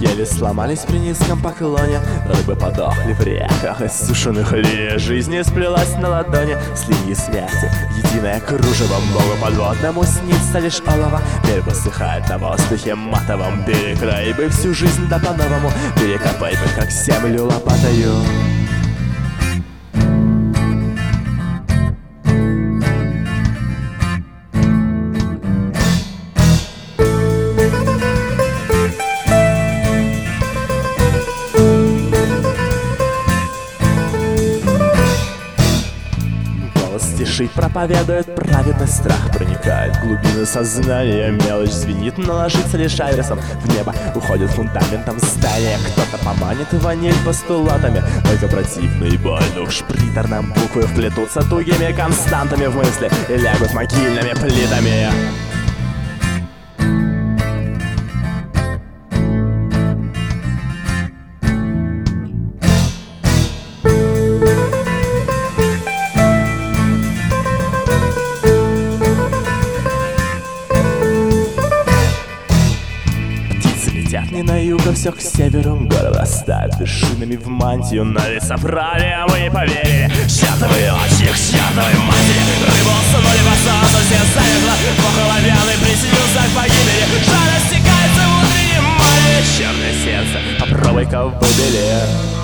еле сломались при низком поклоне. Рыбы подохли в реках, из сушеных линий жизни сплелась на ладони. С линии смерти единое кружево, Богу подводному снится лишь олово. Мир высыхает на воздухе матовом, перекрай бы всю жизнь да по-новому, перекопай бы как землю лопатою. Стиши проповедует праведность, страх проникает в глубины сознания. Мелочь звенит, но ложится лишь адресом. В небо уходит фундаментом здания. Кто-то поманит ваниль постулатами, только противно и больно уж приторно. Буквы вплетутся тугими константами в мысли и лягут могильными плитами. Не на юг, а все к северу. Горы растают вершинами в мантию. Ноги собрали, а мы поверили. Чертовы очи к чертовой матери. Рыбу сунули в осаду, все завязла. Бог оловянный присоединился к погибели. Жар растекается в утреннем море. Черное сердце, попробуй-ка выбери.